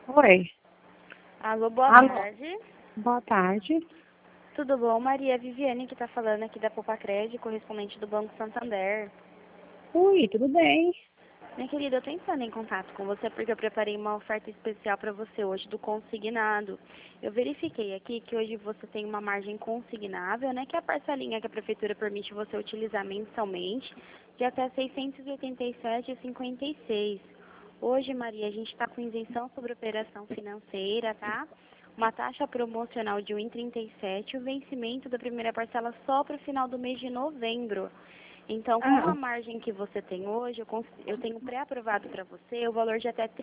Oi. Alô, boa Alô. tarde. Boa tarde. Tudo bom? Maria Viviane que está falando aqui da Popacred, correspondente do Banco Santander. Oi, tudo bem? Minha querida, eu estou entrando em contato com você porque eu preparei uma oferta especial para você hoje do consignado. Eu verifiquei aqui que hoje você tem uma margem consignável, né, que é a parcelinha que a Prefeitura permite você utilizar mensalmente, de até R$ 687,56. Hoje, Maria, a gente está com isenção sobre operação financeira, tá? Uma taxa promocional de 1,37, o vencimento da primeira parcela só para o final do mês de novembro. Então, com a margem que você tem hoje, eu tenho pré-aprovado para você o valor de até R$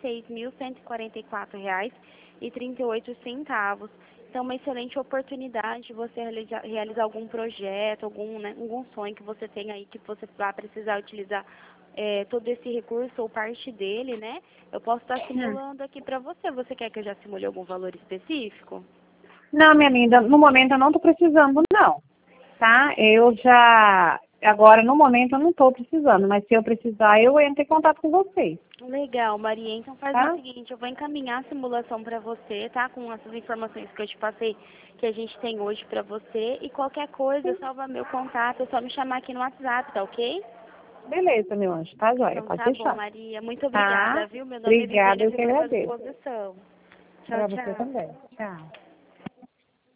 36.144,38. Então, uma excelente oportunidade de você realizar algum projeto, algum sonho que você tenha aí, que você vai precisar utilizar todo esse recurso ou parte dele, né? Eu posso estar simulando aqui para você. Você quer que eu já simule algum valor específico? Não, minha linda, no momento eu não estou precisando, não. Tá? Agora, no momento eu não estou precisando, mas se eu precisar, eu entro em contato com vocês. Legal, Maria. Então faz Tá? o seguinte, eu vou encaminhar a simulação para você, tá? Com essas informações que eu te passei, que a gente tem hoje para você. E qualquer coisa, salva meu contato, é só me chamar aqui no WhatsApp, tá ok? Beleza, meu anjo, tá joia, Então pode tá bom, deixar. Maria. Muito Tá? obrigada, viu? Meu nome é Obrigada, Viviane, eu eu que fico à sua agradeço. disposição. Tchau, Para você tchau. também. Tchau.